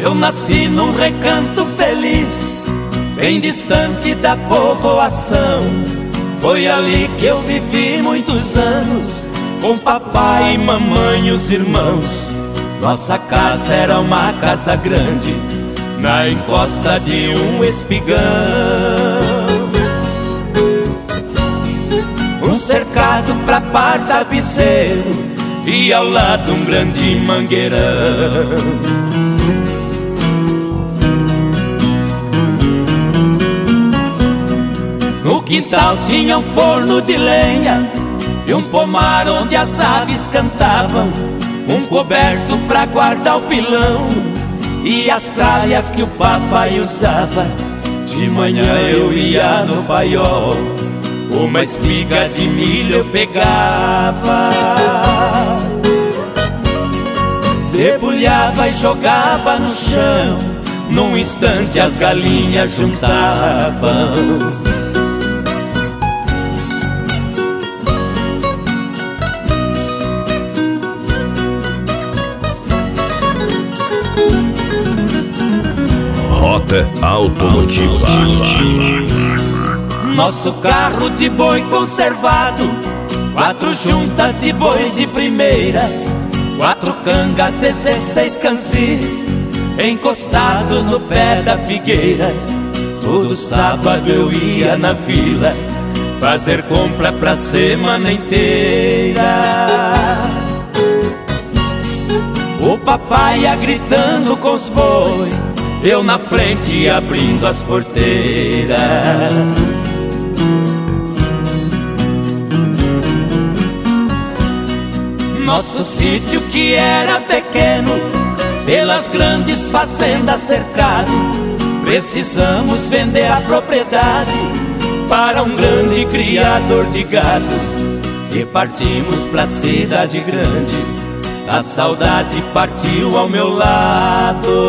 Eu nasci num recanto feliz, bem distante da povoação. Foi ali que eu vivi muitos anos, com papai, mamãe e os irmãos. Nossa casa era uma casa grande, na encosta de um espigão. Um cercado pra par tapeceiro e ao lado um grande mangueirão. No quintal tinha um forno de lenha e um pomar onde as aves cantavam, um coberto pra guardar o pilão e as tralhas que o papai usava. De manhã eu ia no paiol, uma espiga de milho eu pegava, debulhava e jogava no chão. Num instante as galinhas juntavam. Rota Automotiva. Nosso carro de boi conservado, 4 juntas de bois de primeira, 4 cangas, 16 cansis, encostados no pé da figueira. Todo sábado eu ia na vila fazer compra pra semana inteira. O papai ia gritando com os bois, eu na frente abrindo as porteiras. Nosso sítio que era pequeno, pelas grandes fazendas cercado, precisamos vender a propriedade para um grande criador de gado. E partimos pra cidade grande, a saudade partiu ao meu lado.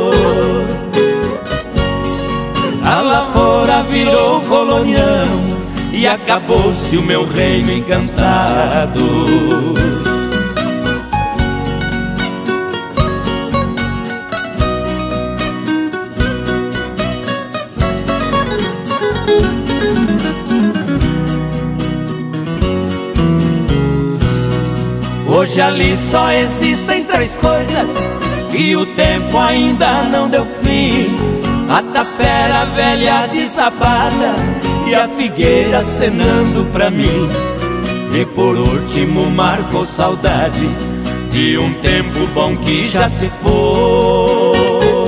A lavoura virou colonião e acabou-se o meu reino encantado. Hoje ali só existem 3 coisas e o tempo ainda não deu fim: a tapera velha desabada e a figueira acenando pra mim. E por último marcou saudade de um tempo bom que já se foi,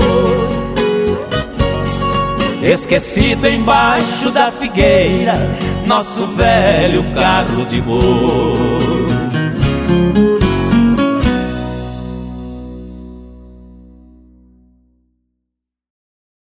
esquecido embaixo da figueira, nosso velho carro de boi.